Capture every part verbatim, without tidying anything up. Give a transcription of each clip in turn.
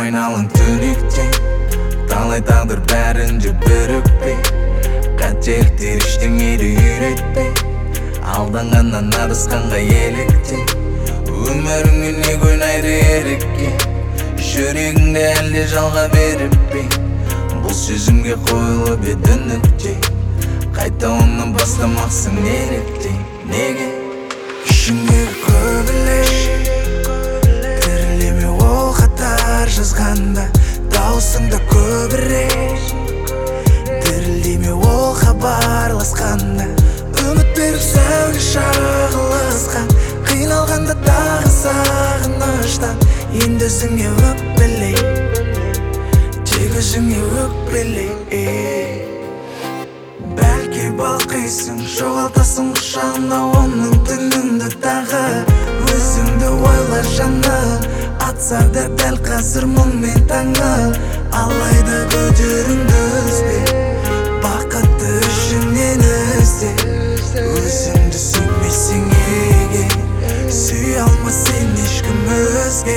айналың түнектен, талай тағдыр бәрінде бірікпей, қателіктер ештеңеде үйретпей, алданғаннан адасқанға еліктей, өміріңе не ойнайды ерікке, жүрегіңді әлде жалға беріп пе? Бұл сөзімге қойылып еді нүкте, қайта оны бастамақсың неліктен, неге? Ішіңдегі көбілей тірілеме ол қатар жазғанда, даусыңда көбірек тірілеме ол хабарласқанда, үміт беріп сәуле шағылысқан, қиналғанда тағы сағыныштан, енді өзіңе өкпелей, тек өзіңе өкпелей. Бәлки балқисың, жоғалтасың құшағында оның түніңді тағы, өзіңді ойлар жаным, атса да дәл қазір мұңмен таңым, алайда көтеріңді үзбе, бақытты ішіңнен ізде, өзіңді сүймесең егер, сүйе алмас сен ешкім өзге.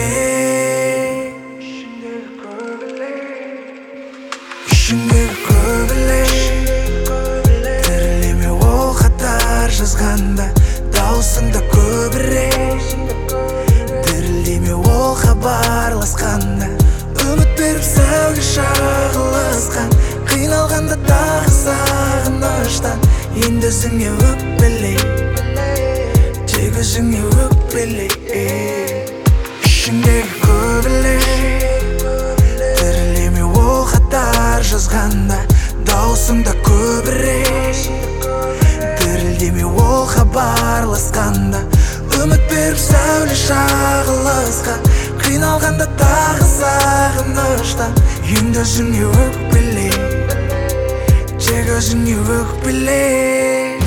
Ішіңдегі көбілей тірілеме ол қатар жазғанда, даусыңда көбірек тірілеме ол хабарласқанда, үміт беріп сәуле шағылысқан, қиналғанда тағы сағыныштан, енді өзіңе өкпелей, тек өзіңе өкпелей. Ішіңдегі көбілей тірілеме ол қатар жазғанда, даусыңда көбірек тірілеме ол хабарласқанда, үміт беріп сәуле шағылысқан, қиналғанда тағы сағыныштан, енді өзіңе өкпелей, тек өзіңе өкпелей.